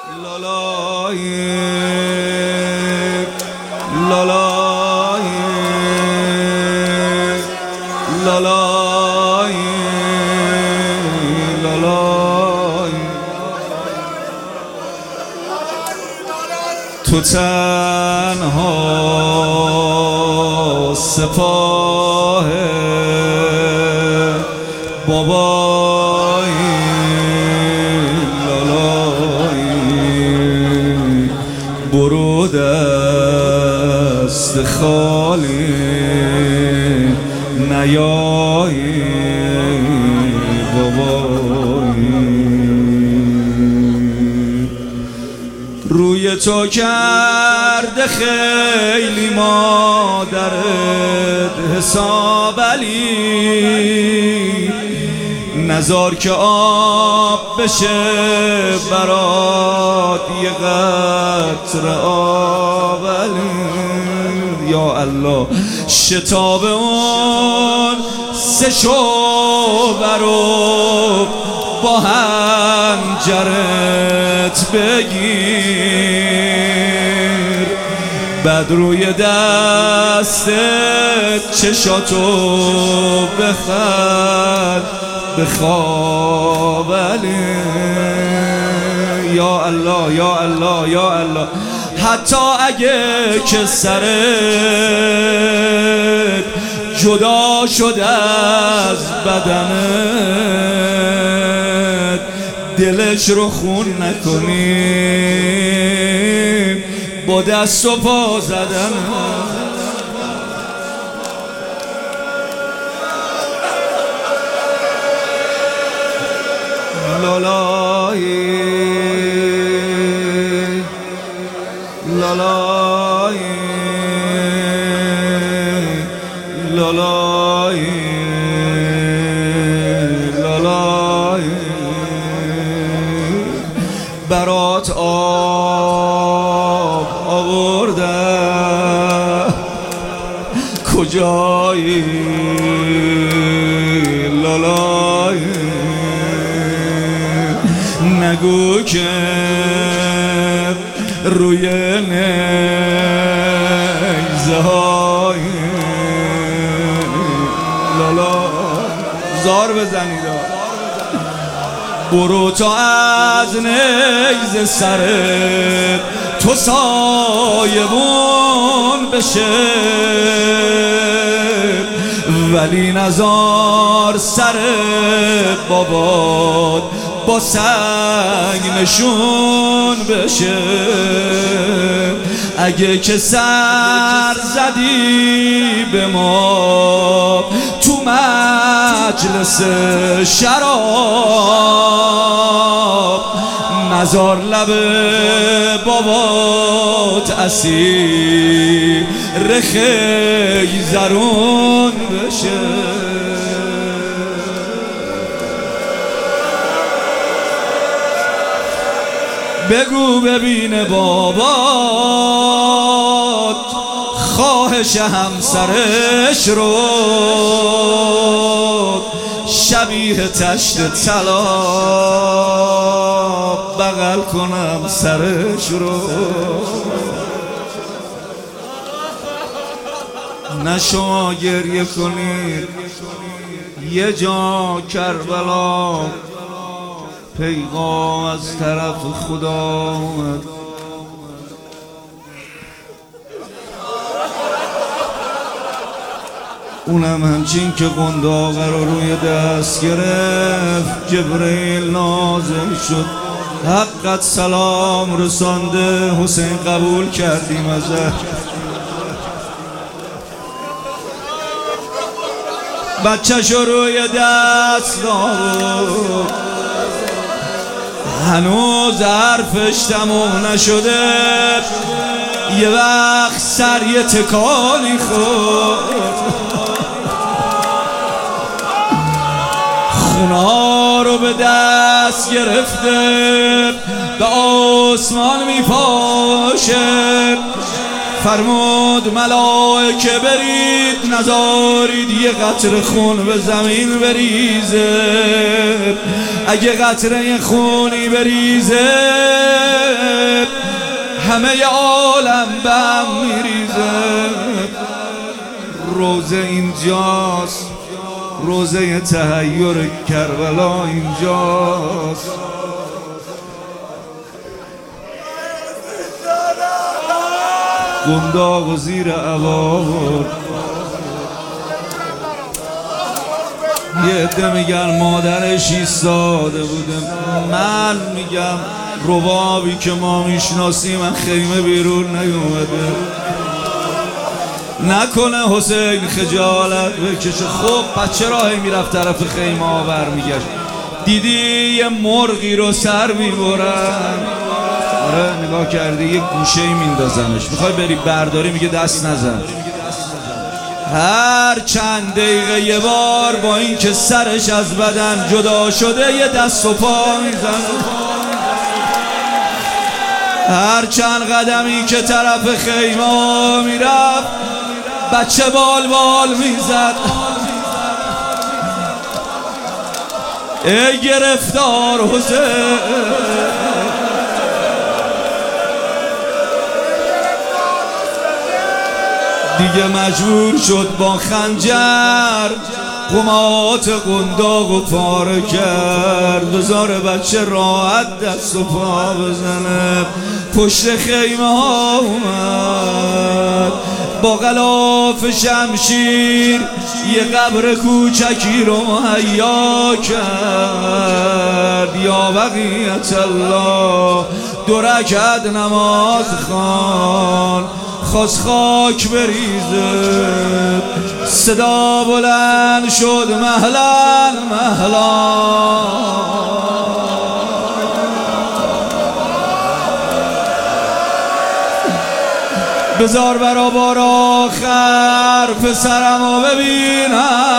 لالای لالای لالای لالای تو تنها سپاه بابای لالای برو دست خالی نیای بابای روی تو کرده خیلی مادرت حساب علی نزار که آب بشه برات یه قطره آب علی یا الله شتاب اون سه شعبه رو با هنجرت بگیر بعد روی دستت چشاتو بخند بخواب علی یا الله یا الله یا الله حتی اگه که سرت جدا شده از بدنت دلش رو خون نکنی با دست و پا زدن لالای لالای لالای لالای برات آب آوردم کجایی لالای نگو که روی نیزه های لالا زار بزنید برو تا از نیزه سرت تو سایبون بشه ولی نزار سرت بابات با سنگ نشون بشه اگه که سر زدی به ما تو مجلس شراب نزار لب بابات اسیر خیزرون بشه بگو ببین بابات خواهش همسرش رو شبیه تشت طلا بغل کنم سرش رو نه شما گریه کنید یه جا کربلا پیغام از طرف خدا اومد اونم همچین که قنداقه رو روی دست گرفت جبرئیل نازل شد حقت سلام رسانده حسین قبول کردیم ازت بچه‌شو روی دست داد هنوز حرفش تموم نشده یه وقت سر یه تکانی خورد خونها رو به دست گرفته به آسمان میپاشه فرمود ملائکه برید نذارید یه قطره خون به زمین بریزه اگه قطره خونی بریزه همه عالم بم میریزه. روزه اینجاست، روزه تحیر کربلا اینجاست. قنداق و زیر عبار یه عده میگن مادرش ایستاده بوده، من میگم ربابی که ما میشناسیم من خیمه بیرون نیومده. نکنه حسین خجالت بکشه. خب پس چرا هی میرفت طرف خیمه ها برمیگشت؟ دیدی یه مرغی رو سر میبرن، آره نگاه کردی یه گوشه میندازنش، میخوای بری برداری میگه دست نزن. هر چند دقیقه یه بار با این که سرش از بدن جدا شده یه دست و پا میزن. هر چند قدمی که طرف خیمه میرفت بچه بال بال میزد. ای گرفتار حسین، دیگه مجبور شد با خنجر قمات قنداق و پاره کرد. بذار بچه راحت دست و پا بزنه. پشت خیمه ها اومد با غلاف شمشیر یه قبر کوچکی رو مهیا کرد. یا بقیت الله 2 رکعت نماز خوان، خواست خاک بریزه. صدا بلند شد مهلا مهلا. بذار برا بار آخر پسرمو ببینم.